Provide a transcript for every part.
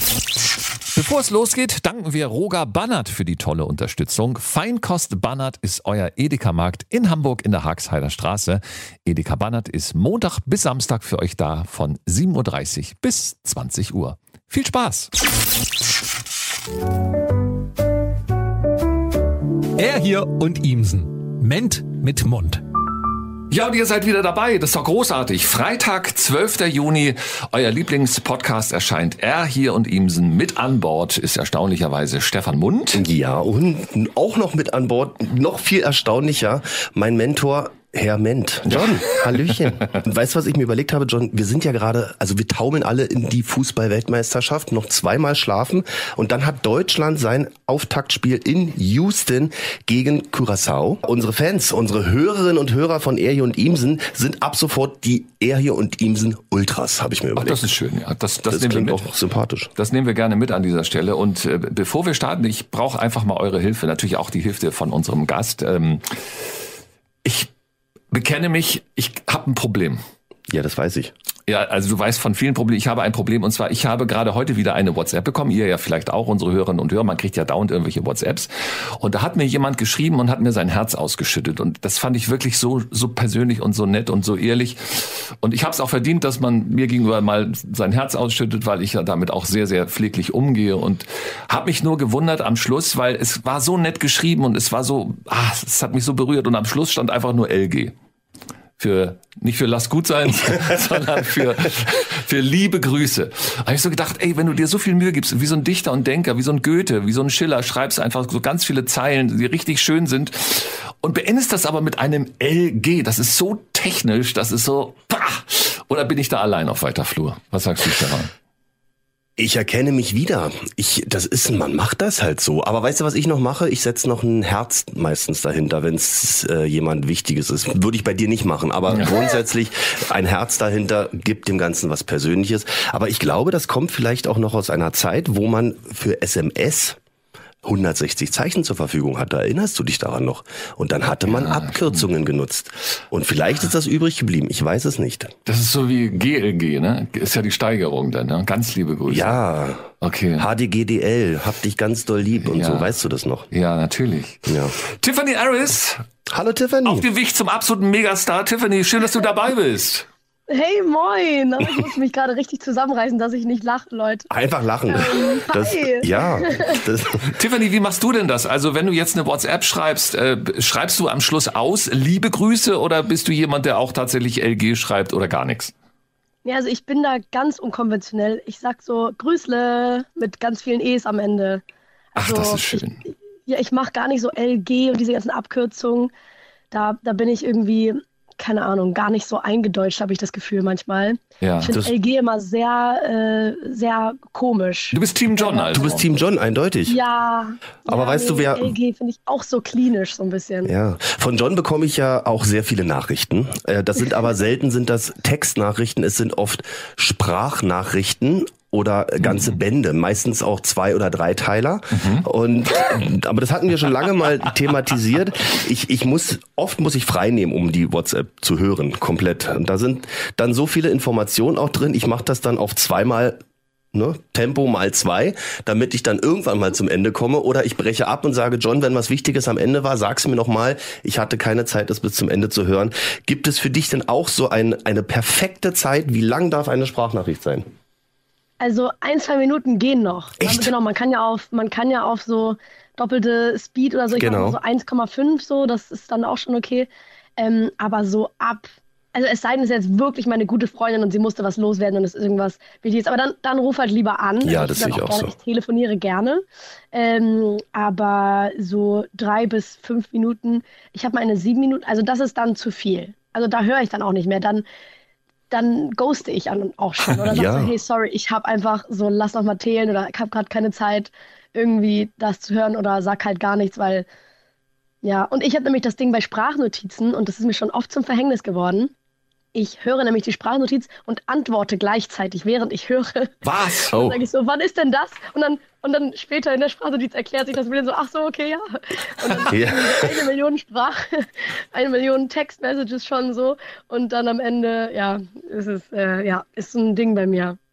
Bevor es losgeht, danken wir Roger Bannert für die tolle Unterstützung. Feinkost Bannert ist euer Edeka-Markt in Hamburg in der Haagheider Straße. Edeka Bannert ist Montag bis Samstag für euch da von 7.30 Uhr bis 20 Uhr. Viel Spaß! Er hier und Ihmsen. Ment mit Mund. Ja, und ihr seid wieder dabei. Das ist doch großartig. Freitag, 12. Juni. Euer Lieblingspodcast erscheint. Er hier und Ihmsen mit an Bord ist erstaunlicherweise Stefan Mund. Ja, und auch noch mit an Bord, noch viel erstaunlicher, mein Mentor Herr Ment. John, Hallöchen. Und weißt du, was ich mir überlegt habe, John? Wir sind ja gerade, also wir taumeln alle in die Fußball-Weltmeisterschaft, noch zweimal schlafen. Und dann hat Deutschland sein Auftaktspiel in Houston gegen Curaçao. Unsere Fans, unsere Hörerinnen und Hörer von Er hier und Ihmsen sind ab sofort die Er hier und Ihmsen Ultras, habe ich mir überlegt. Ach, das ist schön, ja. Das nehmen wir mit. Auch sympathisch. Das nehmen wir gerne mit an dieser Stelle. Und bevor wir starten, ich brauche einfach mal eure Hilfe, natürlich auch die Hilfe von unserem Gast. Ich bekenne mich, ich habe ein Problem. Ja, das weiß ich. Ja, also du weißt von vielen Problemen. Ich habe ein Problem und zwar, ich habe gerade heute wieder eine WhatsApp bekommen. Ihr ja vielleicht auch, unsere Hörerinnen und Hörer. Man kriegt ja dauernd irgendwelche WhatsApps. Und da hat mir jemand geschrieben und hat mir sein Herz ausgeschüttet. Und das fand ich wirklich so persönlich und so nett und so ehrlich. Und ich habe es auch verdient, dass man mir gegenüber mal sein Herz ausschüttet, weil ich ja damit auch sehr, sehr pfleglich umgehe. Und habe mich nur gewundert am Schluss, weil es war so nett geschrieben und es war so, es hat mich so berührt. Und am Schluss stand einfach nur LG. Nicht für Lass gut sein, sondern für liebe Grüße. Da habe ich so gedacht, ey, wenn du dir so viel Mühe gibst, wie so ein Dichter und Denker, wie so ein Goethe, wie so ein Schiller, schreibst einfach so ganz viele Zeilen, die richtig schön sind und beendest das aber mit einem LG. Das ist so technisch, das ist so, oder bin ich da allein auf weiter Flur? Was sagst du, Stefan? Ich erkenne mich wieder. Man macht das halt so. Aber weißt du, was ich noch mache? Ich setze noch ein Herz meistens dahinter, wenn es jemand Wichtiges ist. Würde ich bei dir nicht machen. Aber grundsätzlich ein Herz dahinter gibt dem Ganzen was Persönliches. Aber ich glaube, das kommt vielleicht auch noch aus einer Zeit, wo man für SMS 160 Zeichen zur Verfügung hatte. Erinnerst du dich daran noch? Und dann hatte man Abkürzungen genutzt. Und vielleicht ist das übrig geblieben. Ich weiß es nicht. Das ist so wie GLG, ne? Ist ja die Steigerung dann, ne? Ganz liebe Grüße. Ja. Okay. HDGDL, hab dich ganz doll lieb und so. Weißt du das noch? Ja, natürlich. Ja. Tiffany Harris. Hallo Tiffany. Auf dem Weg zum absoluten Megastar. Tiffany, schön, dass du dabei bist. Hey, moin! Aber ich muss mich gerade richtig zusammenreißen, dass ich nicht lache, Leute. Einfach lachen. Tiffany, wie machst du denn das? Also wenn du jetzt eine WhatsApp schreibst, schreibst du am Schluss aus, liebe Grüße, oder bist du jemand, der auch tatsächlich LG schreibt oder gar nichts? Ja, also ich bin da ganz unkonventionell. Ich sag so Grüßle mit ganz vielen E's am Ende. Also, ach, das ist schön. Ich mache gar nicht so LG und diese ganzen Abkürzungen. Da bin ich irgendwie, keine Ahnung, gar nicht so eingedeutscht, habe ich das Gefühl manchmal. Ja, ich finde LG immer sehr, sehr komisch. Du bist Team John, also. Du bist Team John, eindeutig. Ja. Aber weißt du, wer... LG finde ich auch so klinisch, so ein bisschen. Ja, von John bekomme ich ja auch sehr viele Nachrichten. Das sind aber selten sind das Textnachrichten, es sind oft Sprachnachrichten oder ganze Bände, meistens auch 2 oder 3 Teiler. Aber das hatten wir schon lange mal thematisiert. Oft muss ich frei nehmen, um die WhatsApp zu hören, komplett. Und da sind dann so viele Informationen auch drin. Ich mache das dann auf zweimal, Tempo mal 2, damit ich dann irgendwann mal zum Ende komme. Oder ich breche ab und sage, John, wenn was Wichtiges am Ende war, sag's mir nochmal. Ich hatte keine Zeit, das bis zum Ende zu hören. Gibt es für dich denn auch so eine perfekte Zeit? Wie lang darf eine Sprachnachricht sein? Also 1-2 Minuten gehen noch. Echt? Genau, man kann ja auf so doppelte Speed oder so, ich mache so 1,5 so, das ist dann auch schon okay. Aber so also es sei denn, es ist jetzt wirklich meine gute Freundin und sie musste was loswerden und es ist irgendwas Wichtiges. Aber dann ruf halt lieber an. Ja, das sehe ich auch so. Ich telefoniere gerne. Aber so 3 bis 5 Minuten, ich habe meine 7 Minuten, also das ist dann zu viel. Also da höre ich dann auch nicht mehr. Dann ghoste ich auch schon. Oder sag so, hey, sorry, ich habe einfach so, lass noch mal zählen oder ich habe gerade keine Zeit, irgendwie das zu hören oder sag halt gar nichts, weil, ja. Und ich habe nämlich das Ding bei Sprachnotizen und das ist mir schon oft zum Verhängnis geworden. Ich höre nämlich die Sprachnotiz und antworte gleichzeitig, während ich höre. Was? Dann sage ich so, wann ist denn das? Und dann später in der Sprachnotiz erklärt sich das mir so, ach so, okay, ja. Und dann 1 Million Textmessages schon so. Und dann am Ende, ja, ist es, ist so ein Ding bei mir.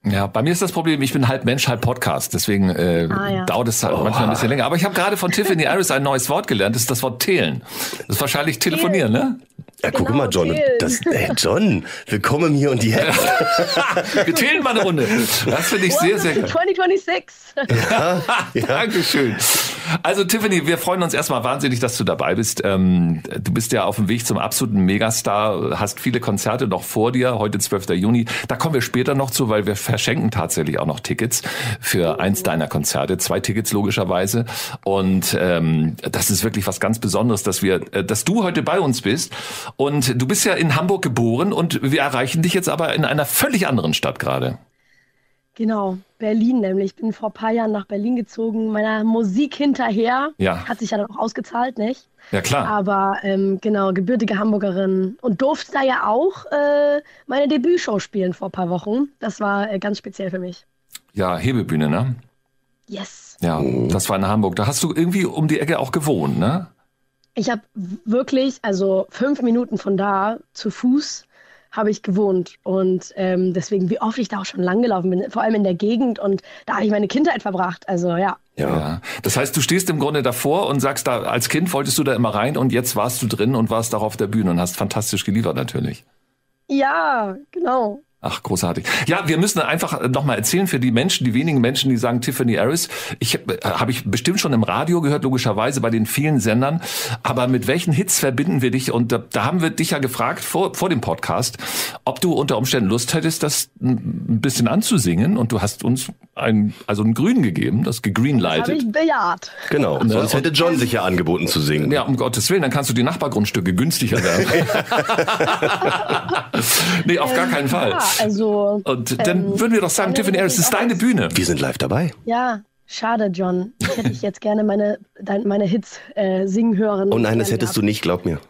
Ja, bei mir ist das Problem, ich bin halb Mensch, halb Podcast. Deswegen dauert es halt manchmal ein bisschen länger. Aber ich habe gerade von Tiffany Harris ein neues Wort gelernt. Das ist das Wort Telen. Das ist wahrscheinlich telefonieren, ne? Ja, guck mal, John. John, willkommen hier und jetzt. Wir teilen mal eine Runde. Das finde ich sehr, sehr gut. 2026. Ja. Dankeschön. Also Tiffany, wir freuen uns erstmal wahnsinnig, dass du dabei bist. Du bist ja auf dem Weg zum absoluten Megastar, hast viele Konzerte noch vor dir, heute 12. Juni. Da kommen wir später noch zu, weil wir verschenken tatsächlich auch noch Tickets für eins deiner Konzerte. 2 Tickets logischerweise. Und das ist wirklich was ganz Besonderes, dass du heute bei uns bist. Und du bist ja in Hamburg geboren und wir erreichen dich jetzt aber in einer völlig anderen Stadt gerade. Genau, Berlin nämlich. Ich bin vor ein paar Jahren nach Berlin gezogen, meiner Musik hinterher. Ja. Hat sich ja dann auch ausgezahlt, nicht? Ja, klar. Aber genau, gebürtige Hamburgerin und durfte da ja auch meine Debütshow spielen vor ein paar Wochen. Das war ganz speziell für mich. Ja, Hebebühne, ne? Yes. Ja, das war in Hamburg. Da hast du irgendwie um die Ecke auch gewohnt, ne? Ich habe wirklich, also 5 Minuten von da zu Fuß habe ich gewohnt und deswegen, wie oft ich da auch schon lang gelaufen bin, vor allem in der Gegend und da habe ich meine Kindheit verbracht, also ja. Ja. Das heißt, du stehst im Grunde davor und sagst, da als Kind wolltest du da immer rein und jetzt warst du drin und warst auch auf der Bühne und hast fantastisch geliefert natürlich. Ja, genau. Ach, großartig. Ja, wir müssen einfach nochmal erzählen für die Menschen, die wenigen Menschen, die sagen Tiffany Harris. Habe ich bestimmt schon im Radio gehört, logischerweise bei den vielen Sendern. Aber mit welchen Hits verbinden wir dich? Und da haben wir dich ja gefragt vor dem Podcast, ob du unter Umständen Lust hättest, das ein bisschen anzusingen. Und du hast uns einen Grün gegeben, das gegreenlightet. Habe ich bejaht. Genau, sonst hätte John sich ja angeboten zu singen. Ja, um Gottes Willen, dann kannst du die Nachbargrundstücke günstiger werden. Nee, auf gar keinen Fall. Ja, also, und dann würden wir doch sagen, Tiffany Harris, das ist deine Bühne. Wir sind live dabei. Ja, schade, John. Ich hätte jetzt gerne meine Hits singen hören. Oh nein, das hättest du nicht, glaub mir.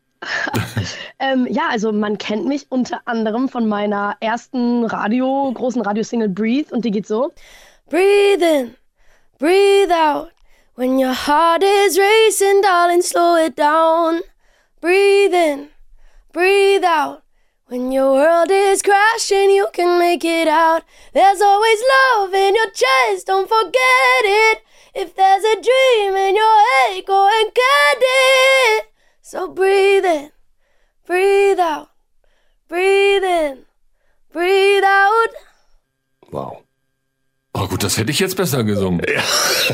Ja, also man kennt mich unter anderem von meiner ersten großen Radiosingle Breathe und die geht so. Breathe in, breathe out. When your heart is racing, darling, slow it down. Breathe in, breathe out. When your world is crashing, you can make it out. There's always love in your chest, don't forget it. If there's a dream in your head, go and get it. So breathe in, breathe out, breathe in, breathe out. Wow. Oh gut, das hätte ich jetzt besser gesungen. Ja.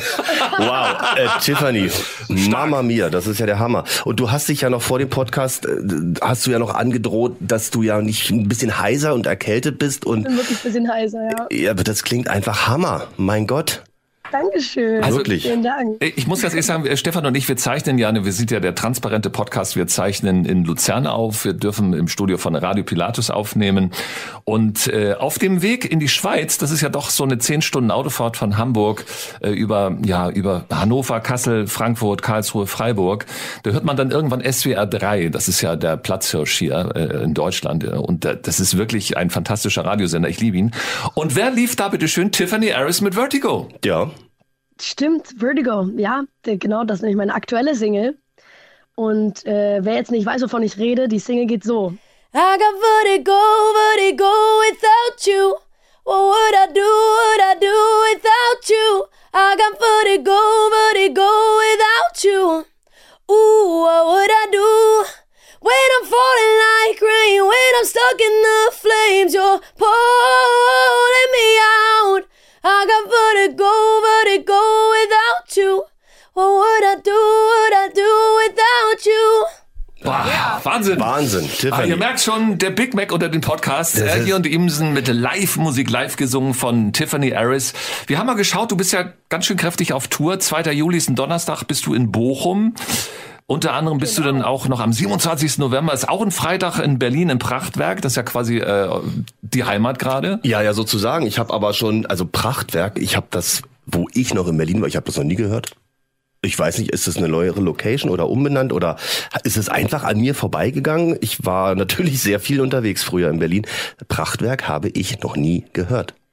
Wow, Tiffany, Mama Mia, das ist ja der Hammer. Und du hast dich ja noch vor dem Podcast, hast du ja noch angedroht, dass du ja nicht ein bisschen heiser und erkältet bist. Und ich bin wirklich ein bisschen heiser, ja. Ja, aber das klingt einfach Hammer, mein Gott. Dankeschön. Also, wirklich. Vielen Dank. Ich muss ganz ehrlich sagen, Stefan und ich, wir zeichnen ja, wir sind ja der transparente Podcast, wir zeichnen in Luzern auf, wir dürfen im Studio von Radio Pilatus aufnehmen und auf dem Weg in die Schweiz, das ist ja doch so eine 10 Stunden Autofahrt von Hamburg über Hannover, Kassel, Frankfurt, Karlsruhe, Freiburg, da hört man dann irgendwann SWR 3, das ist ja der Platzhirsch hier in Deutschland und das ist wirklich ein fantastischer Radiosender, ich liebe ihn. Und wer lief da bitte schön? Tiffany Harris mit Vertigo. Ja. Stimmt, Vertigo, ja, genau, das ist nämlich meine aktuelle Single. Und wer jetzt nicht weiß, wovon ich rede, die Single geht so. I got vertigo, vertigo without you. What would I do without you? I got vertigo, vertigo without you. Ooh, what would I do? When I'm falling like rain, when I'm stuck in the flames, you're pulling me out. I got vertigo, vertigo without you. What would I do without you? Boah, Wahnsinn. Wahnsinn, Tiffany. Ihr merkt schon, der Big Mac unter den Podcasts, hier und Imsen mit Live-Musik, live gesungen von Tiffany Harris. Wir haben mal geschaut, du bist ja ganz schön kräftig auf Tour. 2. Juli ist ein Donnerstag, bist du in Bochum. Unter anderem bist du dann auch noch am 27. November, ist auch ein Freitag in Berlin im Prachtwerk, das ist ja quasi die Heimat gerade. Ja, sozusagen. Ich habe aber schon, also Prachtwerk, ich habe das, wo ich noch in Berlin war, ich habe das noch nie gehört. Ich weiß nicht, ist das eine neuere Location oder umbenannt oder ist es einfach an mir vorbeigegangen? Ich war natürlich sehr viel unterwegs früher in Berlin. Prachtwerk habe ich noch nie gehört.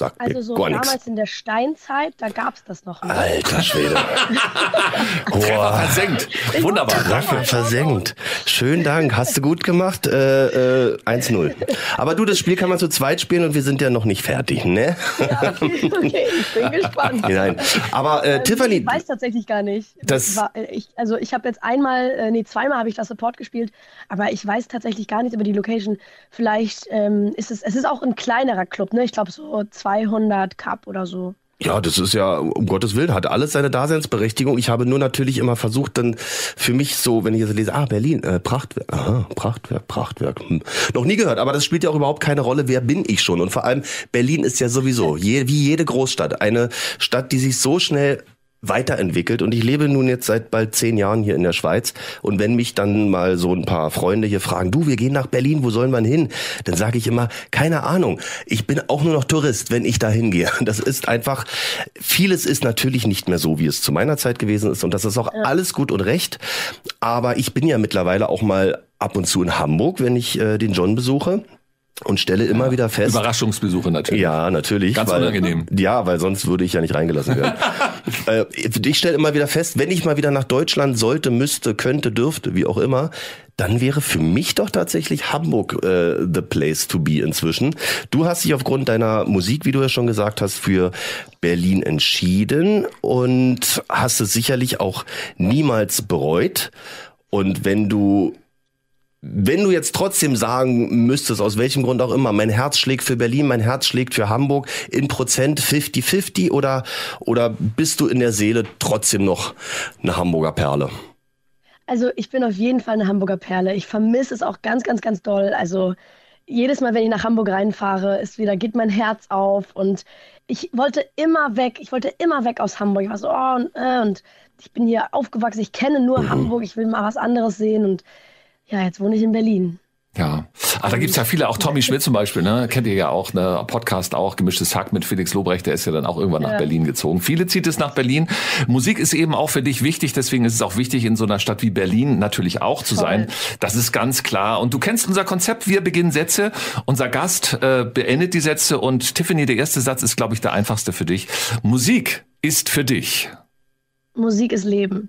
Sagt Also mir so gar damals nichts. in der Steinzeit, da gab es das noch nicht. Alter Schwede. Treffer versenkt. Wunderbar. Treffer versenkt. Schönen Dank. Hast du gut gemacht. 1-0. Aber du, das Spiel kann man zu zweit spielen und wir sind ja noch nicht fertig, ne? Ja, okay, ich bin gespannt. Nein. Aber Tiffany. Ich weiß tatsächlich gar nicht. Das- Ich habe jetzt zweimal habe ich das Support gespielt, aber ich weiß tatsächlich gar nicht über die Location. Vielleicht es ist auch ein kleinerer Club, ne? Ich glaube so 200 Cup oder so. Ja, das ist ja, um Gottes Willen, hat alles seine Daseinsberechtigung. Ich habe nur natürlich immer versucht, dann für mich so, wenn ich jetzt lese, Berlin, Prachtwerk, Prachtwerk. Noch nie gehört, aber das spielt ja auch überhaupt keine Rolle, wer bin ich schon? Und vor allem, Berlin ist ja sowieso, wie jede Großstadt, eine Stadt, die sich so schnell weiterentwickelt und ich lebe nun jetzt seit bald 10 Jahren hier in der Schweiz und wenn mich dann mal so ein paar Freunde hier fragen, du, wir gehen nach Berlin, wo sollen wir hin? Dann sage ich immer, keine Ahnung, ich bin auch nur noch Tourist, wenn ich da hingehe. Das ist einfach, vieles ist natürlich nicht mehr so, wie es zu meiner Zeit gewesen ist und das ist auch alles gut und recht, aber ich bin ja mittlerweile auch mal ab und zu in Hamburg, wenn ich den John besuche. Und stelle immer wieder fest. Überraschungsbesuche natürlich. Ja, natürlich. Ganz unangenehm. Ja, weil sonst würde ich ja nicht reingelassen werden. Ich stelle immer wieder fest, wenn ich mal wieder nach Deutschland sollte, müsste, könnte, dürfte, wie auch immer, dann wäre für mich doch tatsächlich Hamburg the place to be inzwischen. Du hast dich aufgrund deiner Musik, wie du ja schon gesagt hast, für Berlin entschieden und hast es sicherlich auch niemals bereut. Und wenn du jetzt trotzdem sagen müsstest, aus welchem Grund auch immer, mein Herz schlägt für Berlin, mein Herz schlägt für Hamburg, in Prozent 50-50 oder bist du in der Seele trotzdem noch eine Hamburger Perle? Also ich bin auf jeden Fall eine Hamburger Perle. Ich vermisse es auch ganz, ganz, ganz doll. Also jedes Mal, wenn ich nach Hamburg reinfahre, geht mein Herz auf und ich wollte immer weg. Ich wollte immer weg aus Hamburg. Ich war so, und ich bin hier aufgewachsen. Ich kenne nur Hamburg. Ich will mal was anderes sehen und ja, jetzt wohne ich in Berlin. Ja, da gibt's ja viele, auch Tommy Schmidt zum Beispiel, ne, kennt ihr ja auch, ne, Podcast auch, Gemischtes Hack mit Felix Lobrecht, der ist ja dann auch irgendwann nach Berlin gezogen. Viele zieht es nach Berlin. Musik ist eben auch für dich wichtig, deswegen ist es auch wichtig, in so einer Stadt wie Berlin natürlich auch zu sein. Das ist ganz klar. Und du kennst unser Konzept, wir beginnen Sätze, unser Gast beendet die Sätze und Tiffany, der erste Satz ist, glaube ich, der einfachste für dich. Musik ist für dich. Musik ist Leben.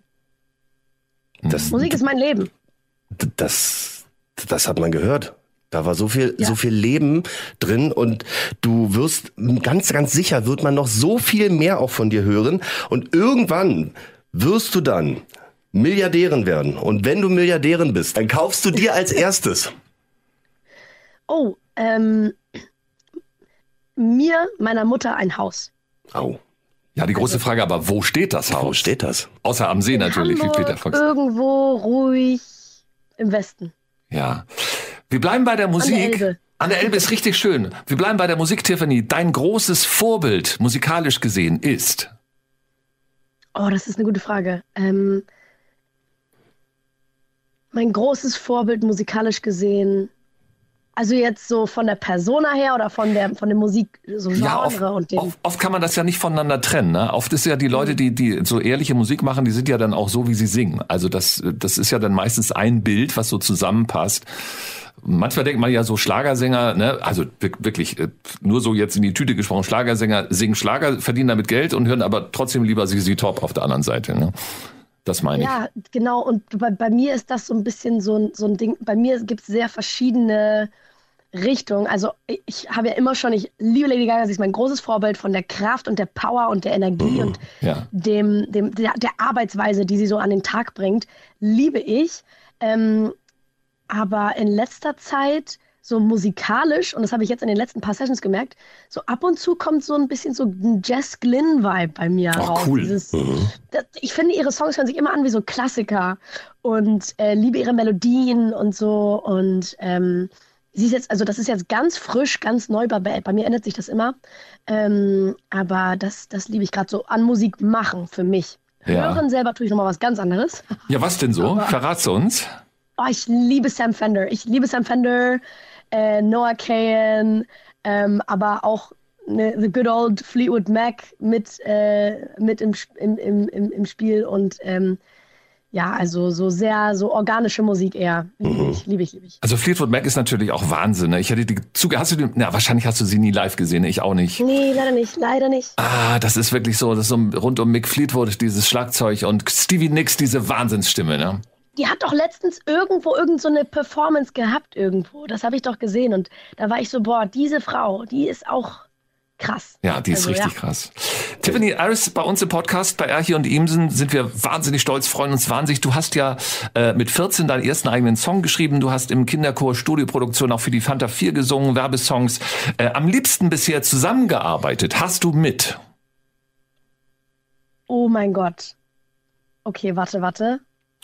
Musik ist mein Leben. Das hat man gehört. Da war so viel Leben drin und du wirst ganz, ganz sicher wird man noch so viel mehr auch von dir hören und irgendwann wirst du dann Milliardärin werden und wenn du Milliardärin bist, dann kaufst du dir als erstes. Meiner Mutter ein Haus. Au. Ja, die große Frage, aber wo steht das Haus? Wo steht das? Außer am See natürlich, Hamburg, wie Peter Fox. Irgendwo ruhig im Westen. Ja. Wir bleiben bei der Musik. An der Elbe. An der Elbe ist richtig schön. Wir bleiben bei der Musik, Tiffany. Dein großes Vorbild, musikalisch gesehen, ist? Oh, das ist eine gute Frage. Mein großes Vorbild musikalisch gesehen, also jetzt so von der Persona her oder von dem Musik, so Genre Ja, und dem. oft kann man das ja nicht voneinander trennen. Ne? Oft ist ja die Leute, die so ehrliche Musik machen, die sind ja dann auch so, wie sie singen. Also das ist ja dann meistens ein Bild, was so zusammenpasst. Manchmal denkt man ja so Schlagersänger, ne, also wirklich nur so jetzt in die Tüte gesprochen, Schlagersänger singen Schlager, verdienen damit Geld und hören aber trotzdem lieber ZZ Top auf der anderen Seite. Ne? Das meine ich. Ja, genau. Und bei mir ist das so ein bisschen so ein Ding. Bei mir gibt es sehr verschiedene Richtungen. Also ich habe ja immer schon, ich liebe Lady Gaga, sie ist mein großes Vorbild von der Kraft und der Power und der Energie und der Arbeitsweise, die sie so an den Tag bringt, liebe ich. Aber in letzter Zeit so musikalisch, und das habe ich jetzt in den letzten paar Sessions gemerkt, so ab und zu kommt so ein bisschen so ein Jess Glynn-Vibe bei mir raus. Cool. Ich finde, ihre Songs hören sich immer an wie so Klassiker und liebe ihre Melodien und so. Und sie ist jetzt, also das ist jetzt ganz frisch, ganz neu, bei mir ändert sich das immer. Aber das liebe ich gerade so an Musik machen für mich. Ja. Hören selber tue ich nochmal was ganz anderes. Ja, was denn so? Verrat's uns. Oh, ich liebe Sam Fender. Noah Kahan, aber auch the good old Fleetwood Mac mit im Spiel und Ja, also so sehr, so organische Musik eher. Liebe ich. Also Fleetwood Mac ist natürlich auch Wahnsinn. Ne? Ich hatte wahrscheinlich hast du sie nie live gesehen, ich auch nicht. Nee, leider nicht. Das ist wirklich so, das ist so rund um Mick Fleetwood, dieses Schlagzeug und Stevie Nicks, diese Wahnsinnsstimme, ne? Die hat doch letztens irgend so eine Performance gehabt irgendwo. Das habe ich doch gesehen und da war ich so, boah, diese Frau, die ist auch krass. Ja, die ist richtig krass. Tiffany Aris bei uns im Podcast bei Erchi und Imsen sind wir wahnsinnig stolz, freuen uns wahnsinnig. Du hast ja mit 14 deinen ersten eigenen Song geschrieben. Du hast im Kinderchor Studioproduktion auch für die Fanta 4 gesungen, Werbesongs. Am liebsten bisher zusammengearbeitet. Hast du mit? Oh mein Gott. Okay, warte.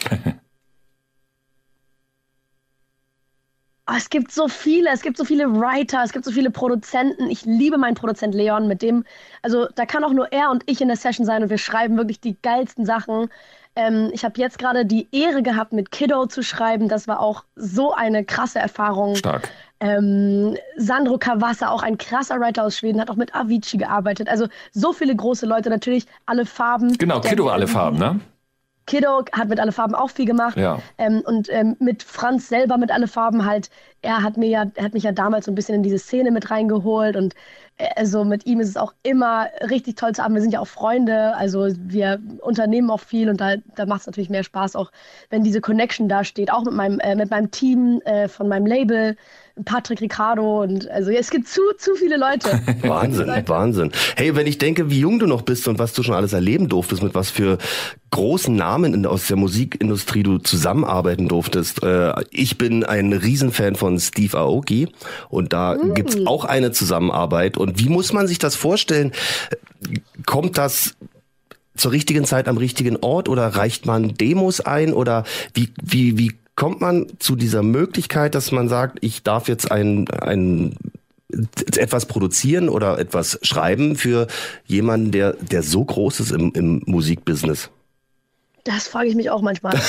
Es gibt so viele Writer, es gibt so viele Produzenten. Ich liebe meinen Produzent Leon, mit dem, also da kann auch nur er und ich in der Session sein und wir schreiben wirklich die geilsten Sachen. Ich habe jetzt gerade die Ehre gehabt, mit Kiddo zu schreiben. Das war auch so eine krasse Erfahrung. Stark. Sandro Cavazza, auch ein krasser Writer aus Schweden, hat auch mit Avicii gearbeitet. Also so viele große Leute, natürlich alle Farben. Genau, Kiddo alle Farben, ne? Kiddo hat mit Alle Farben auch viel gemacht. Ja. Und mit Franz selber mit Alle Farben halt, er hat mich ja damals so ein bisschen in diese Szene mit reingeholt und also mit ihm ist es auch immer richtig toll zu haben. Wir sind ja auch Freunde, also wir unternehmen auch viel und da macht es natürlich mehr Spaß, auch wenn diese Connection da steht, auch mit meinem Team von meinem Label, Patrick Ricardo und also es gibt zu viele Leute. Wahnsinn. Hey, wenn ich denke, wie jung du noch bist und was du schon alles erleben durftest, mit was für großen Namen aus der Musikindustrie du zusammenarbeiten durftest. Ich bin ein Riesenfan von Steve Aoki und da gibt's auch eine Zusammenarbeit. Und wie muss man sich das vorstellen? Kommt das zur richtigen Zeit am richtigen Ort oder reicht man Demos ein oder wie kommt man zu dieser Möglichkeit, dass man sagt, ich darf jetzt etwas produzieren oder etwas schreiben für jemanden, der so groß ist im Musikbusiness? Das frage ich mich auch manchmal.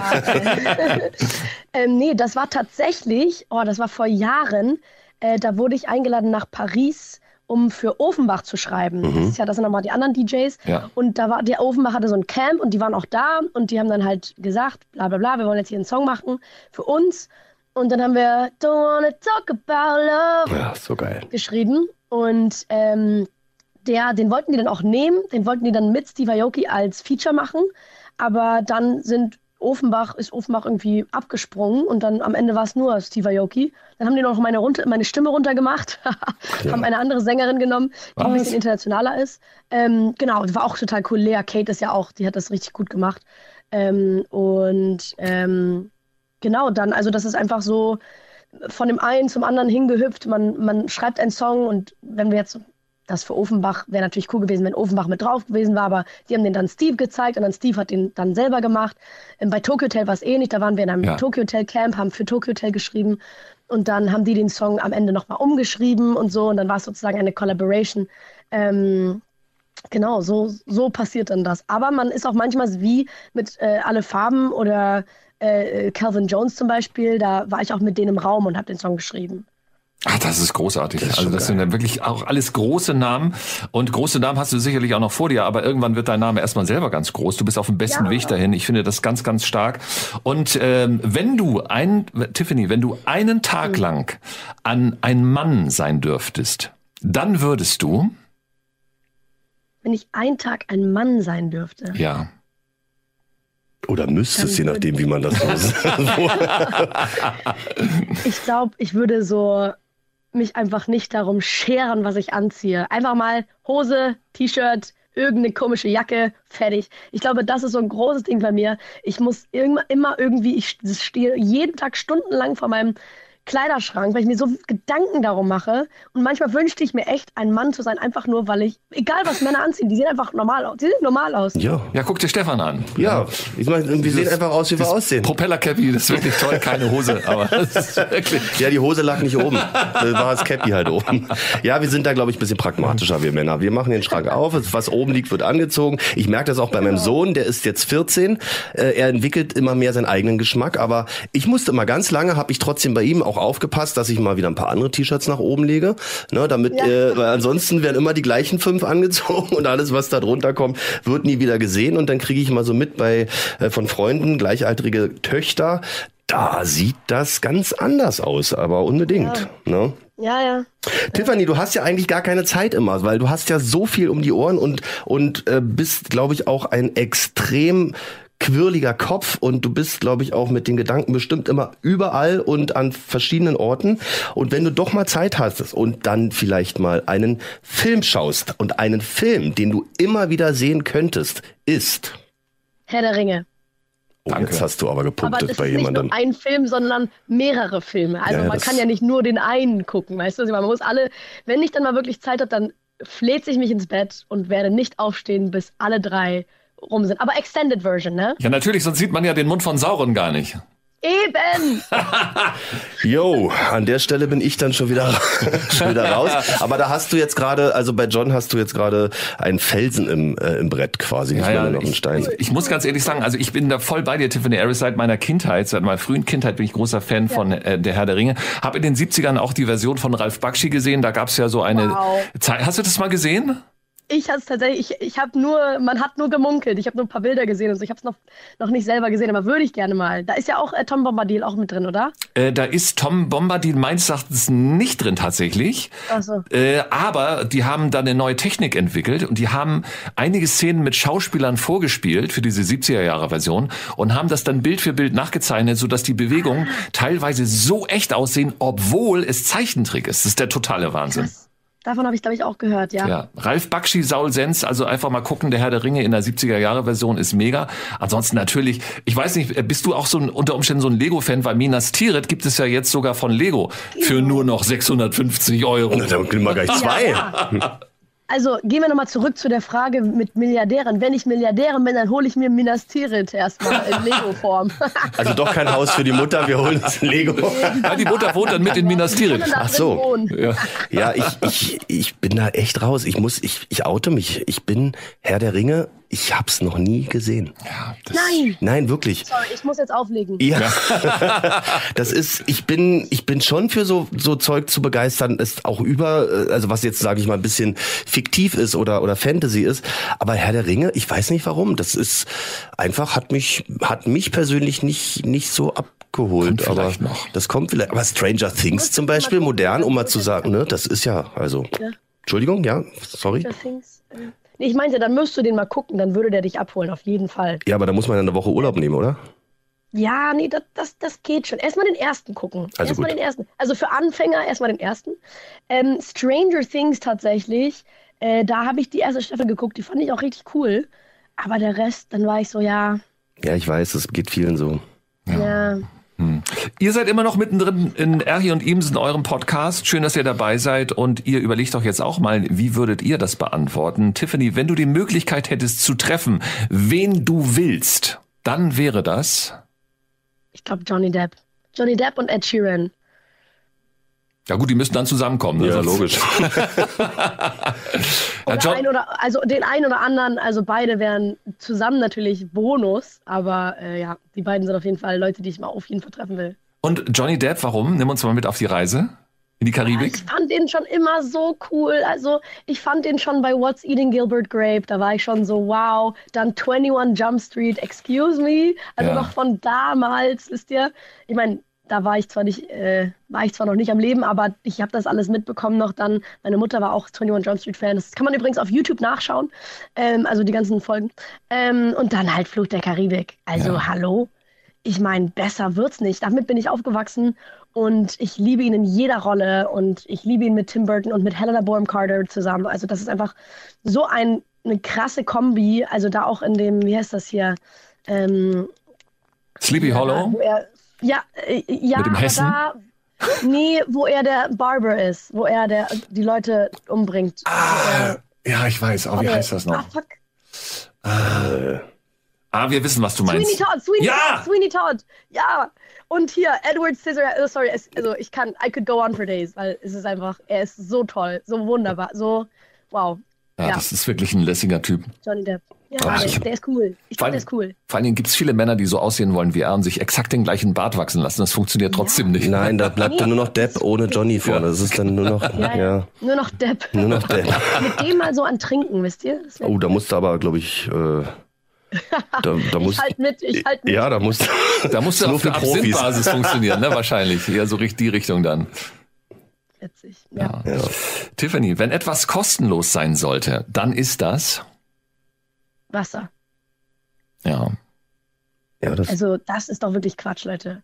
Nee, das war tatsächlich, das war vor Jahren, da wurde ich eingeladen nach Paris, um für Ofenbach zu schreiben. Das sind nochmal die anderen DJs. Ja. Und der Ofenbach hatte so ein Camp und die waren auch da und die haben dann halt gesagt, bla bla bla, wir wollen jetzt hier einen Song machen für uns. Und dann haben wir Don't Wanna Talk About Love so geil. geschrieben. Und den wollten die dann auch nehmen, den wollten die dann mit Steve Aoki als Feature machen. Aber dann ist Ofenbach irgendwie abgesprungen und dann am Ende war es nur Steve Aoki. Dann haben die noch meine Stimme runtergemacht, haben eine andere Sängerin genommen, die ein bisschen internationaler ist. Genau, das war auch total cool. Lea Kate ist ja auch, die hat das richtig gut gemacht. Genau, dann, also das ist einfach so von dem einen zum anderen hingehüpft. Man schreibt einen Song und wenn wir jetzt das für Ofenbach wäre natürlich cool gewesen, wenn Ofenbach mit drauf gewesen war, aber die haben den dann Steve gezeigt und dann Steve hat den dann selber gemacht. Bei Tokyo Hotel war es ähnlich, da waren wir in einem Tokyo Hotel Camp, haben für Tokyo Hotel geschrieben und dann haben die den Song am Ende nochmal umgeschrieben und so und dann war es sozusagen eine Collaboration. Genau, so passiert dann das. Aber man ist auch manchmal wie mit Alle Farben oder Calvin Jones zum Beispiel, da war ich auch mit denen im Raum und habe den Song geschrieben. Ach, das ist großartig. Das sind dann wirklich auch alles große Namen. Und große Namen hast du sicherlich auch noch vor dir, aber irgendwann wird dein Name erstmal selber ganz groß. Du bist auf dem besten Weg dahin. Ich finde das ganz, ganz stark. Und wenn du einen Tag lang ein Mann sein dürftest, dann würdest du... Wenn ich einen Tag ein Mann sein dürfte? Ja. Oder müsstest, je nachdem, wie man das so sagt. Ich glaube, ich würde so mich einfach nicht darum scheren, was ich anziehe. Einfach mal Hose, T-Shirt, irgendeine komische Jacke, fertig. Ich glaube, das ist so ein großes Ding bei mir. Ich muss immer irgendwie, ich stehe jeden Tag stundenlang vor meinem Kleiderschrank, weil ich mir so Gedanken darum mache. Und manchmal wünschte ich mir echt, ein Mann zu sein, einfach nur, weil egal was Männer anziehen, die sehen einfach normal aus. Die sehen normal aus. Ja, guck dir Stefan an. Ja, ich meine, wir sehen einfach aus, wie wir aussehen. Propeller-Cappy, das ist wirklich toll, keine Hose, aber das ist wirklich... Ja, die Hose lag nicht oben, da war das Cappy halt oben. Ja, wir sind da, glaube ich, ein bisschen pragmatischer, wir Männer. Wir machen den Schrank auf, was oben liegt, wird angezogen. Ich merke das auch bei meinem Sohn, der ist jetzt 14. Er entwickelt immer mehr seinen eigenen Geschmack, aber ich musste immer ganz lange, habe ich trotzdem bei ihm auch auch aufgepasst, dass ich mal wieder ein paar andere T-Shirts nach oben lege, ne, damit, weil ansonsten werden immer die gleichen 5 angezogen und alles, was da drunter kommt, wird nie wieder gesehen. Und dann kriege ich mal so mit von Freunden, gleichaltrige Töchter, da sieht das ganz anders aus, aber unbedingt. Ja. Ne? Ja. Tiffany, du hast ja eigentlich gar keine Zeit immer, weil du hast ja so viel um die Ohren und bist, glaube ich, auch ein extrem quirliger Kopf und du bist, glaube ich, auch mit den Gedanken bestimmt immer überall und an verschiedenen Orten. Und wenn du doch mal Zeit hast und dann vielleicht mal einen Film schaust und einen Film, den du immer wieder sehen könntest, ist Herr der Ringe. Oh, danke. Jetzt hast du aber gepunktet aber bei jemandem. Nicht nur ein Film, sondern mehrere Filme. Also man kann ja nicht nur den einen gucken, weißt du? Man muss alle, wenn ich dann mal wirklich Zeit habe, dann fläze ich mich ins Bett und werde nicht aufstehen, bis alle 3 rum sind. Aber Extended Version, ne? Ja, natürlich, sonst sieht man ja den Mund von Sauron gar nicht. Eben! Jo, an der Stelle bin ich dann schon wieder raus. Aber da hast du jetzt gerade, also bei John hast du jetzt gerade einen Felsen im Brett quasi, nicht mehr noch einen Stein. Ich muss ganz ehrlich sagen, also ich bin da voll bei dir, Tiffany Harris, seit meiner Kindheit, seit meiner frühen Kindheit bin ich großer Fan von der Herr der Ringe. Habe in den 70ern auch die Version von Ralph Bakshi gesehen, da gab's ja so eine Zeit. Hast du das mal gesehen? Ich habe es tatsächlich, man hat nur gemunkelt. Ich habe nur ein paar Bilder gesehen und so. Ich habe es noch nicht selber gesehen, aber würde ich gerne mal. Da ist ja auch Tom Bombadil auch mit drin, oder? Da ist Tom Bombadil meines Erachtens nicht drin tatsächlich. Ach so. Aber die haben da eine neue Technik entwickelt und die haben einige Szenen mit Schauspielern vorgespielt für diese 70er-Jahre-Version und haben das dann Bild für Bild nachgezeichnet, sodass die Bewegungen teilweise so echt aussehen, obwohl es Zeichentrick ist. Das ist der totale Wahnsinn. Krass. Davon habe ich, glaube ich, auch gehört, ja. Ralph Bakshi, Saul Sens, also einfach mal gucken, der Herr der Ringe in der 70er-Jahre-Version ist mega. Ansonsten natürlich, ich weiß nicht, bist du auch unter Umständen so ein Lego-Fan, weil Minas Tirith gibt es ja jetzt sogar von Lego für nur noch 650 €. Na, dann kriegen wir gleich 2. Ja. Also gehen wir nochmal zurück zu der Frage mit Milliardären. Wenn ich Milliardärin bin, dann hole ich mir Minas Tirith erstmal in Lego-Form. Also doch kein Haus für die Mutter, wir holen uns ein Lego. Ja, die Mutter wohnt dann mit in Minas Tirith. Ach so. Ja, ich bin da echt raus. Ich oute mich. Ich bin Herr der Ringe. Ich hab's noch nie gesehen. Ja, Nein, wirklich. Sorry, ich muss jetzt auflegen. Ja. Das ist, ich bin schon für so Zeug zu begeistern, ist auch also was jetzt, sage ich mal, ein bisschen fiktiv ist oder Fantasy ist. Aber Herr der Ringe, ich weiß nicht warum. Das ist einfach, hat mich persönlich nicht so abgeholt. Aber noch. Das kommt vielleicht. Aber Stranger Things zum Beispiel, modern, um mal zu sagen, ne, das ist ja, also. Ja. Entschuldigung, ja, sorry. Stranger Things, ich meinte, dann müsst du den mal gucken, dann würde der dich abholen, auf jeden Fall. Ja, aber da muss man eine Woche Urlaub nehmen, oder? Ja, nee, das geht schon. Erstmal den ersten gucken. Den ersten. Also für Anfänger erstmal den ersten. Stranger Things tatsächlich, da habe ich die erste Staffel geguckt, die fand ich auch richtig cool. Aber der Rest, dann war ich so, ja. Ja, ich weiß, es geht vielen so. Ja. Ihr seid immer noch mittendrin in Erhi und Imsen, eurem Podcast. Schön, dass ihr dabei seid und ihr überlegt doch jetzt auch mal, wie würdet ihr das beantworten? Tiffany, wenn du die Möglichkeit hättest zu treffen, wen du willst, dann wäre das? Ich glaube Johnny Depp. Johnny Depp und Ed Sheeran. Ja gut, die müssten dann zusammenkommen. Ne? Ja, logisch. Den einen oder anderen, also beide wären zusammen natürlich Bonus, aber ja, die beiden sind auf jeden Fall Leute, die ich mal auf jeden Fall treffen will. Und Johnny Depp, warum? Nimm uns mal mit auf die Reise in die Karibik. Ich fand den schon immer so cool, also ich fand den schon bei What's Eating Gilbert Grape, da war ich schon so wow, dann 21 Jump Street, excuse me, also noch von damals, wisst ihr, ich meine, da war ich zwar noch nicht am Leben, aber ich habe das alles mitbekommen noch dann. Meine Mutter war auch 21 Jump Street Fan. Das kann man übrigens auf YouTube nachschauen. Also die ganzen Folgen. Und dann halt Fluch der Karibik. Also hallo? Ich meine, besser wird's nicht. Damit bin ich aufgewachsen und ich liebe ihn in jeder Rolle und ich liebe ihn mit Tim Burton und mit Helena Bonham Carter zusammen. Also das ist einfach so eine krasse Kombi. Also da auch in dem, wie heißt das hier? Sleepy Hollow? Ja, mit dem Hessen? Wo er der Barber ist, wo er die Leute umbringt. Ja, ich weiß, aber wie heißt das noch? Fuck. Wir wissen, was du meinst. Sweeney Todd, ja. Und hier, Edward Scissorhands, also I could go on for days, weil es ist einfach, er ist so toll, so wunderbar, so, wow. Ja, das ist wirklich ein lässiger Typ. Johnny Depp. Ja, der ist cool. Ich finde, der ist cool. Vor allen Dingen gibt es viele Männer, die so aussehen wollen wie er und sich exakt den gleichen Bart wachsen lassen. Das funktioniert trotzdem nicht. Nein, da bleibt dann nur noch Depp ohne Johnny vorne. Das ist dann nur noch... Nur noch Depp. Nur noch Depp. Mit dem mal so an Trinken, wisst ihr? Oh, da musst du aber, glaube ich... ich halt mit. Ja, da musst du auf der Absinthbasis funktionieren, ne? Wahrscheinlich. Eher so die Richtung dann. Witzig. Ja. Tiffany, wenn etwas kostenlos sein sollte, dann ist das... Wasser. Ja. Also das ist doch wirklich Quatsch, Leute.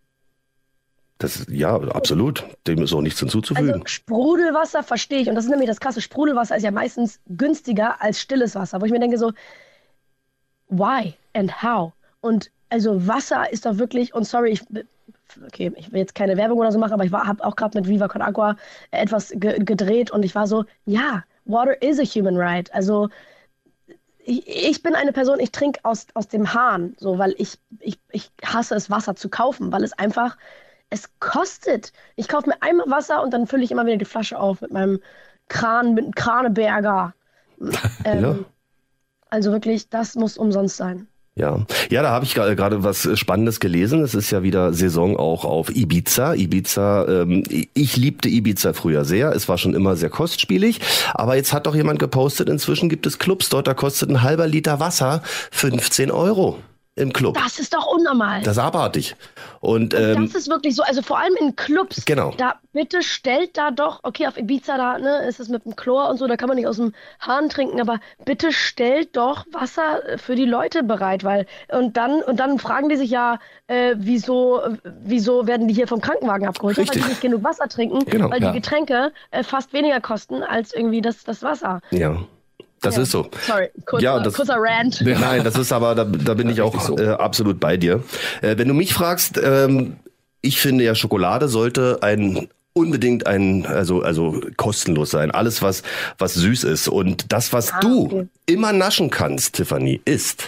Ja, absolut. Dem ist auch nichts hinzuzufügen. Also Sprudelwasser verstehe ich. Und das ist nämlich das Krasse. Sprudelwasser ist ja meistens günstiger als stilles Wasser. Wo ich mir denke so, why and how? Und also Wasser ist doch wirklich, und sorry, ich will jetzt keine Werbung oder so machen, aber ich habe auch gerade mit Viva Con Agua etwas gedreht und ich war so, water is a human right. Also ich bin eine Person, ich trinke aus dem Hahn, so, weil ich hasse es, Wasser zu kaufen, weil es kostet. Ich kaufe mir einmal Wasser und dann fülle ich immer wieder die Flasche auf mit meinem Kraneberger. Also wirklich, das muss umsonst sein. Ja, da habe ich gerade was Spannendes gelesen. Es ist ja wieder Saison auch auf Ibiza. Ich liebte Ibiza früher sehr. Es war schon immer sehr kostspielig. Aber jetzt hat doch jemand gepostet, inzwischen gibt es Clubs dort, da kostet ein halber Liter Wasser 15 € im Club. Das ist doch unnormal. Das ist abartig. Und das ist wirklich so, also vor allem in Clubs. Genau. Da bitte stellt da doch, okay, auf Ibiza da, ne, ist es mit dem Chlor und so, da kann man nicht aus dem Hahn trinken, aber bitte stellt doch Wasser für die Leute bereit, weil und dann fragen die sich ja, wieso werden die hier vom Krankenwagen abgeholt? Richtig. Weil die nicht genug Wasser trinken, weil die Getränke fast weniger kosten als irgendwie das Wasser. Ja. Das ist so. Sorry, kurzer Rant. Nein, das ist aber, da bin ich auch so. Absolut bei dir. Wenn du mich fragst, ich finde ja, Schokolade sollte unbedingt also kostenlos sein. Alles, was süß ist. Und das, was du immer naschen kannst, Tiffany, ist...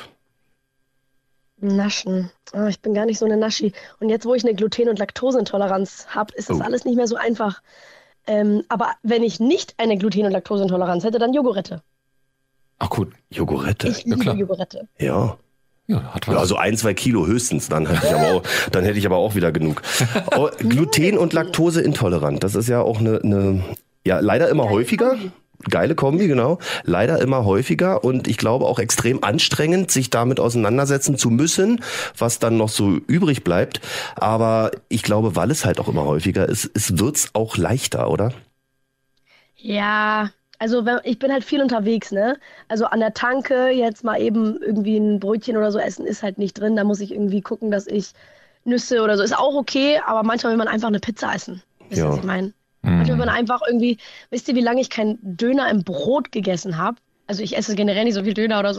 Naschen. Oh, ich bin gar nicht so eine Naschi. Und jetzt, wo ich eine Gluten- und Laktoseintoleranz habe, ist das alles nicht mehr so einfach. Aber wenn ich nicht eine Gluten- und Laktoseintoleranz hätte, dann Jogurette. Ach gut, Jogurette. Ich liebe Jogurette. Ja. Ja, hat was. Ja, also 1-2 Kilo höchstens, dann hätte ich aber auch wieder genug. Gluten- und Laktoseintolerant, das ist ja auch eine leider immer häufiger. Geile Kombi, genau. Leider immer häufiger und ich glaube auch extrem anstrengend, sich damit auseinandersetzen zu müssen, was dann noch so übrig bleibt. Aber ich glaube, weil es halt auch immer häufiger ist, wird's auch leichter, oder? Ja, also ich bin halt viel unterwegs, ne? Also an der Tanke jetzt mal eben irgendwie ein Brötchen oder so essen ist halt nicht drin. Da muss ich irgendwie gucken, dass ich Nüsse oder so. Ist auch okay, aber manchmal will man einfach eine Pizza essen. Wisst ihr, was ich meine? Manchmal will man einfach irgendwie, wisst ihr, wie lange ich keinen Döner im Brot gegessen habe? Also ich esse generell nicht so viel Döner oder so,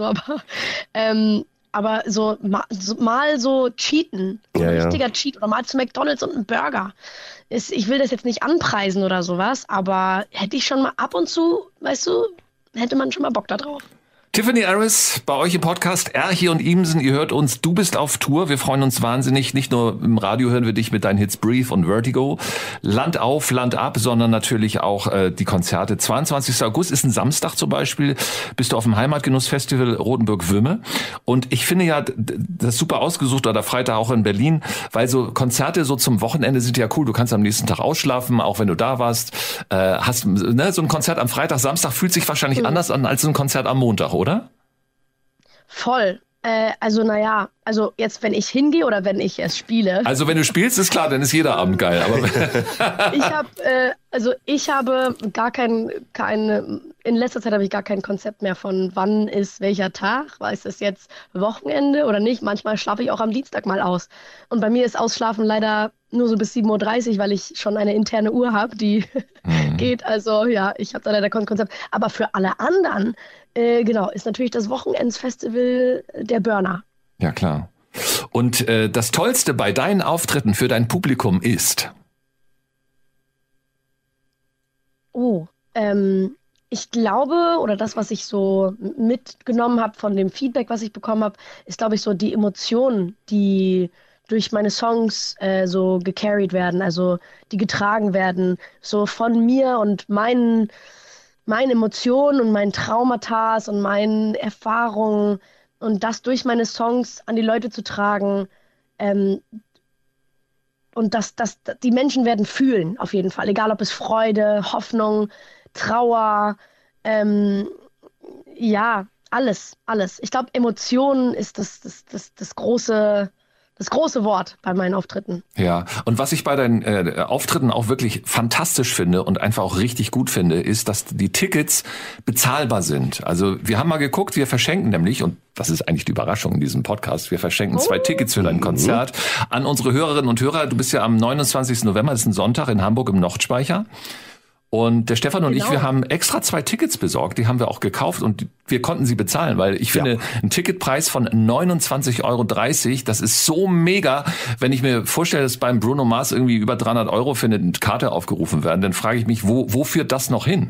aber so mal so cheaten, so ein richtiger Cheat oder mal zu McDonald's und einen Burger. Ich will das jetzt nicht anpreisen oder sowas, aber hätte ich schon mal ab und zu, weißt du, hätte man schon mal Bock da drauf. Tiffany Harris, bei euch im Podcast Erchi und Imsen, ihr hört uns, du bist auf Tour, wir freuen uns wahnsinnig, nicht nur im Radio hören wir dich mit deinen Hits Breathe und Vertigo, Land auf, Land ab, sondern natürlich auch die Konzerte. 22. August ist ein Samstag zum Beispiel, bist du auf dem Heimatgenussfestival Rotenburg-Wümme und ich finde ja, das ist super ausgesucht, oder Freitag auch in Berlin, weil so Konzerte so zum Wochenende sind ja cool, du kannst am nächsten Tag ausschlafen, auch wenn du da warst, so ein Konzert am Freitag, Samstag fühlt sich wahrscheinlich anders an als so ein Konzert am Montag, oder? Voll. Also jetzt, wenn ich hingehe oder wenn ich es spiele. Also wenn du spielst, ist klar, dann ist jeder Abend geil. Aber ich habe gar in letzter Zeit habe ich gar kein Konzept mehr von wann ist welcher Tag. War es jetzt Wochenende oder nicht? Manchmal schlafe ich auch am Dienstag mal aus. Und bei mir ist Ausschlafen leider nur so bis 7:30 Uhr, weil ich schon eine interne Uhr habe, die geht. Also ja, ich habe da leider kein Konzept. Aber für alle anderen, ist natürlich das Wochenendsfestival der Burner. Ja, klar. Und das Tollste bei deinen Auftritten für dein Publikum ist? Ich glaube, oder das, was ich so mitgenommen habe von dem Feedback, was ich bekommen habe, ist, glaube ich, so die Emotionen, die durch meine Songs so gecarried werden, also die getragen werden, so von mir und meinen meine Emotionen und meinen Traumata und meinen Erfahrungen und das durch meine Songs an die Leute zu tragen. Und dass die Menschen werden fühlen, auf jeden Fall. Egal, ob es Freude, Hoffnung, Trauer, ja, alles. Ich glaube, Emotionen ist das große Wort bei meinen Auftritten. Ja, und was ich bei deinen Auftritten auch wirklich fantastisch finde und einfach auch richtig gut finde, ist, dass die Tickets bezahlbar sind. Also wir haben mal geguckt, wir verschenken nämlich, und das ist eigentlich die Überraschung in diesem Podcast, wir verschenken 2 Tickets für dein Konzert an unsere Hörerinnen und Hörer. Du bist ja am 29. November, das ist ein Sonntag in Hamburg im Nordspeicher. Und der Stefan und ich, wir haben extra 2 Tickets besorgt, die haben wir auch gekauft und wir konnten sie bezahlen, weil ich finde, ein Ticketpreis von 29,30 €, das ist so mega. Wenn ich mir vorstelle, dass beim Bruno Mars irgendwie über 300 € für eine Karte aufgerufen werden, dann frage ich mich, wo führt das noch hin?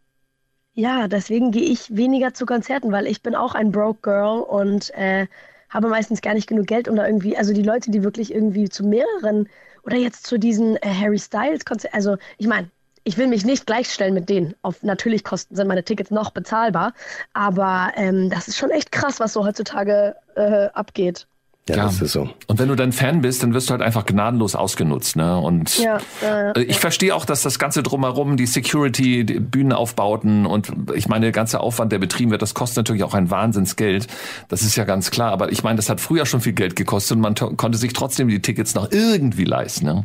Ja, deswegen gehe ich weniger zu Konzerten, weil ich bin auch ein Broke Girl und habe meistens gar nicht genug Geld, um da irgendwie, also die Leute, die wirklich irgendwie zu mehreren oder jetzt zu diesen Harry Styles Konzerten, also ich meine, ich will mich nicht gleichstellen mit denen. Natürlich sind meine Tickets noch bezahlbar, aber das ist schon echt krass, was so heutzutage abgeht. Ja, das ist so. Und wenn du dann Fan bist, dann wirst du halt einfach gnadenlos ausgenutzt, ne? Und ich verstehe auch, dass das Ganze drumherum, die Security, die Bühnenaufbauten und ich meine, der ganze Aufwand, der betrieben wird, das kostet natürlich auch ein Wahnsinnsgeld. Das ist ja ganz klar. Aber ich meine, das hat früher schon viel Geld gekostet und man konnte sich trotzdem die Tickets noch irgendwie leisten, ne?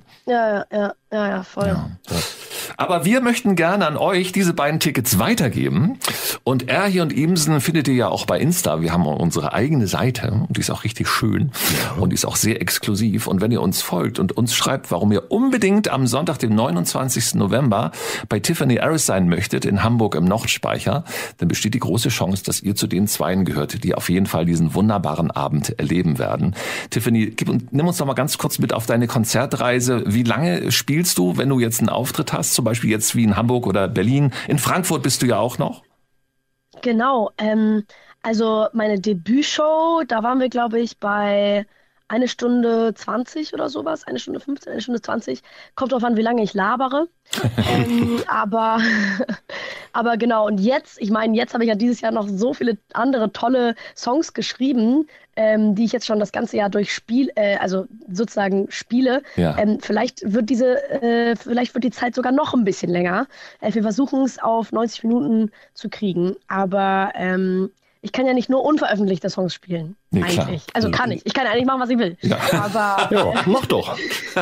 Ja, voll. Ja. Aber wir möchten gerne an euch diese beiden Tickets weitergeben. Und Erhi und Imsen findet ihr ja auch bei Insta. Wir haben unsere eigene Seite und die ist auch richtig schön und die ist auch sehr exklusiv. Und wenn ihr uns folgt und uns schreibt, warum ihr unbedingt am Sonntag, dem 29. November bei Tiffany Harris sein möchtet in Hamburg im Nordspeicher, dann besteht die große Chance, dass ihr zu den Zweien gehört, die auf jeden Fall diesen wunderbaren Abend erleben werden. Tiffany, nimm uns doch mal ganz kurz mit auf deine Konzertreise. Wie lange spielst du, wenn du jetzt einen Auftritt hast? Zum Beispiel jetzt wie in Hamburg oder Berlin. In Frankfurt bist du ja auch noch. Genau. Also meine Debütshow, da waren wir, glaube ich, bei 1 Stunde 20 oder sowas. 1 Stunde 15, 1 Stunde 20. Kommt drauf an, wie lange ich labere. Aber genau. Und jetzt habe ich ja dieses Jahr noch so viele andere tolle Songs geschrieben, die ich jetzt schon das ganze Jahr also sozusagen spiele. Ja. Vielleicht wird die Zeit sogar noch ein bisschen länger. Wir versuchen es auf 90 Minuten zu kriegen, aber ich kann ja nicht nur unveröffentlichte Songs spielen. Nee, eigentlich. klar. Also kann ich. Ich kann eigentlich machen, was ich will. Ja. Aber Ja, mach doch.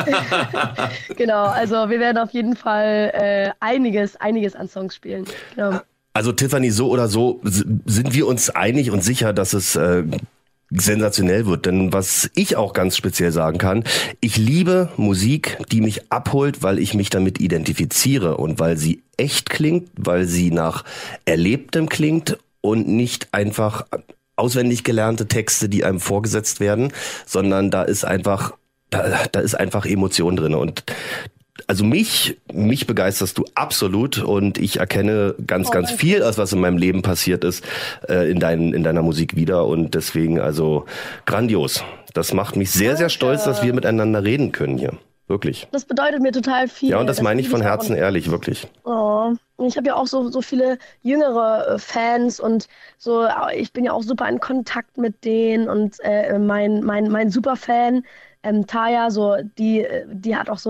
genau, also wir werden auf jeden Fall einiges an Songs spielen. Genau. Also Tiffany, so oder so sind wir uns einig und sicher, dass es sensationell wird. Denn was ich auch ganz speziell sagen kann, ich liebe Musik, die mich abholt, weil ich mich damit identifiziere und weil sie echt klingt, weil sie nach Erlebtem klingt und nicht einfach auswendig gelernte Texte, die einem vorgesetzt werden, sondern da ist einfach Emotion drin. Und also mich begeisterst du absolut und ich erkenne ganz viel, als was in meinem Leben passiert ist, in deiner Musik wieder und deswegen also grandios. Das macht mich sehr, sehr stolz, dass wir miteinander reden können hier. Wirklich. Das bedeutet mir total viel. Ja, und das meine ich von Herzen ehrlich, wirklich. Oh, ich habe ja auch so viele jüngere Fans und so, ich bin ja auch super in Kontakt mit denen und mein Superfan, Taya, so, die hat auch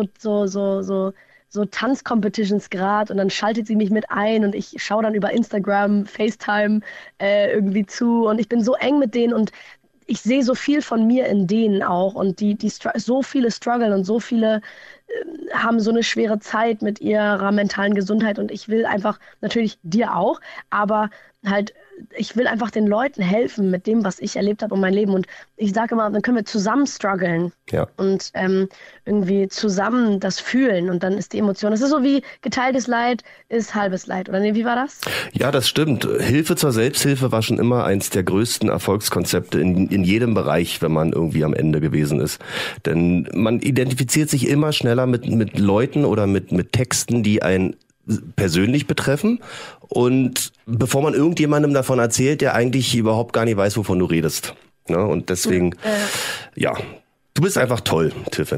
so Tanzcompetitions gerade und dann schaltet sie mich mit ein und ich schaue dann über Instagram, FaceTime irgendwie zu und ich bin so eng mit denen und ich sehe so viel von mir in denen auch und die so viele strugglen und so viele haben so eine schwere Zeit mit ihrer mentalen Gesundheit und ich will einfach, natürlich dir auch, aber halt, ich will einfach den Leuten helfen mit dem, was ich erlebt habe in meinem Leben und ich sage immer, dann können wir zusammen strugglen und irgendwie zusammen das fühlen und dann ist die Emotion, das ist so wie geteiltes Leid ist halbes Leid, oder nee, wie war das? Ja, das stimmt. Hilfe zur Selbsthilfe war schon immer eins der größten Erfolgskonzepte in jedem Bereich, wenn man irgendwie am Ende gewesen ist. Denn man identifiziert sich immer schneller mit Leuten oder mit Texten, die einen persönlich betreffen und bevor man irgendjemandem davon erzählt, der eigentlich überhaupt gar nicht weiß, wovon du redest. Ja, und deswegen, ja, du bist einfach toll, Tiffany.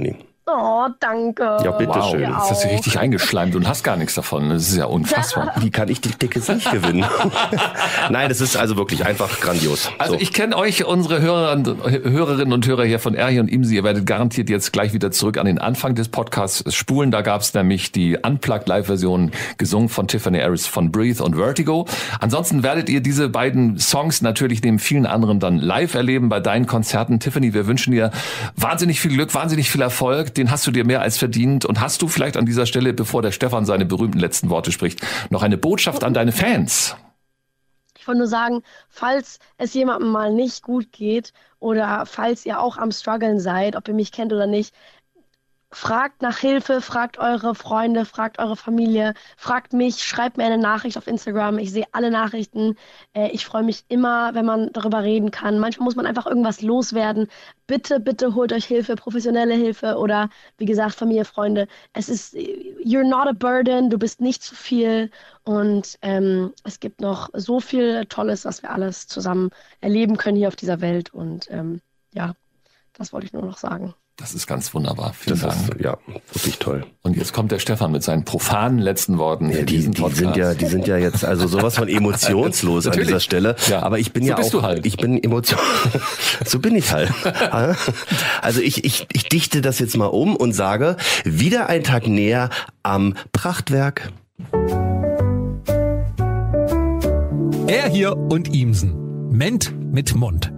Oh, danke. Ja, bitteschön. Wow, jetzt hast du richtig eingeschleimt und hast gar nichts davon. Das ist ja unfassbar. Wie kann ich die Tickets nicht gewinnen? Nein, das ist also wirklich einfach grandios. Also ich kenne euch, unsere Hörerinnen und Hörer hier von Erhi und Imsi. Ihr werdet garantiert jetzt gleich wieder zurück an den Anfang des Podcasts spulen. Da gab es nämlich die Unplugged-Live-Version gesungen von Tiffany Harris von Breathe und Vertigo. Ansonsten werdet ihr diese beiden Songs natürlich neben vielen anderen dann live erleben bei deinen Konzerten. Tiffany, wir wünschen dir wahnsinnig viel Glück, wahnsinnig viel Erfolg. Den hast du dir mehr als verdient. Und hast du vielleicht an dieser Stelle, bevor der Stefan seine berühmten letzten Worte spricht, noch eine Botschaft an deine Fans? Ich wollte nur sagen, falls es jemandem mal nicht gut geht oder falls ihr auch am Struggeln seid, ob ihr mich kennt oder nicht, fragt nach Hilfe, fragt eure Freunde, fragt eure Familie, fragt mich, schreibt mir eine Nachricht auf Instagram. Ich sehe alle Nachrichten. Ich freue mich immer, wenn man darüber reden kann. Manchmal muss man einfach irgendwas loswerden. Bitte, bitte holt euch Hilfe, professionelle Hilfe oder wie gesagt, Familie, Freunde. You're not a burden, du bist nicht zu viel und es gibt noch so viel Tolles, was wir alles zusammen erleben können hier auf dieser Welt und ja, das wollte ich nur noch sagen. Das ist ganz wunderbar. Vielen Dank. Ist, ja, wirklich toll. Und jetzt kommt der Stefan mit seinen profanen letzten Worten. Ja, die sind ja jetzt also sowas von emotionslos an dieser Stelle. Ja. Aber ich bin so ja bist auch, du halt. ich bin so bin ich halt. Also ich dichte das jetzt mal um und sage, wieder ein Tag näher am Prachtwerk. Er hier und Imsen. Ment mit Mund.